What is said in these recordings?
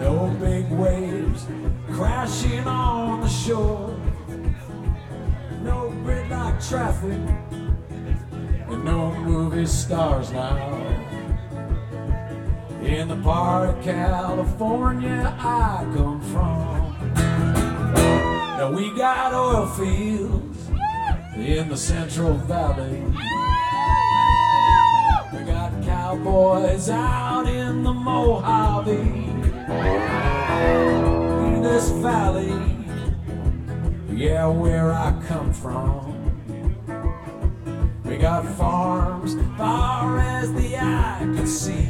No big waves crashing on the shore, no gridlock traffic, and no movie stars now. In the part of California I come from, now we got oil fields in the Central Valley. We got cowboys out in the Mojave. In this valley, yeah, where I come from, we got farms far as the eye can see.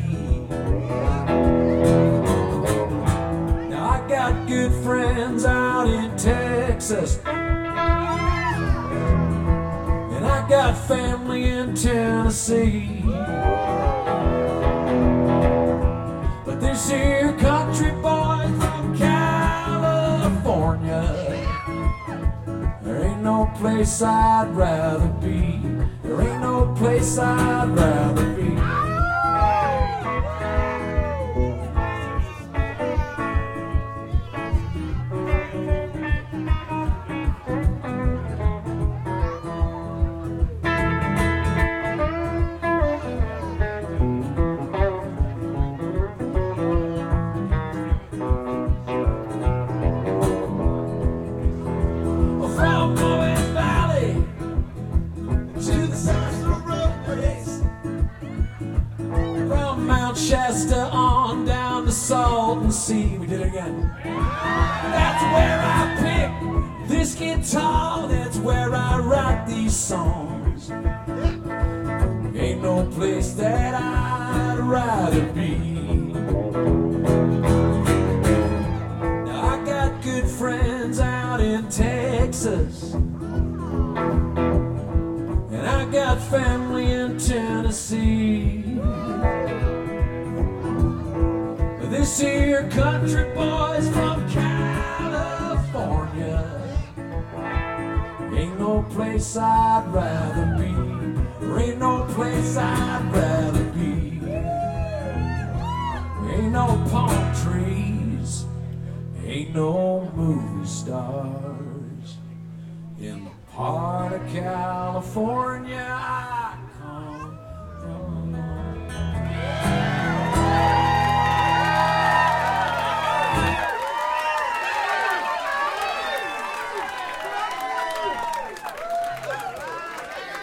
Now I got good friends out in Texas, and I got family in Tennessee. But this here country boy from California, there ain't no place I'd rather be. There ain't no place I'd rather be. Chester on down to Salton Sea. We did it again. That's where I pick this guitar. That's where I write these songs. Ain't no place that I'd rather be. Now I got good friends out in Texas, and I got family in Tennessee. This here country boy's from California. Ain't no place I'd rather be. There ain't no place I'd rather be. Ain't no palm trees, ain't no movie stars in the part of California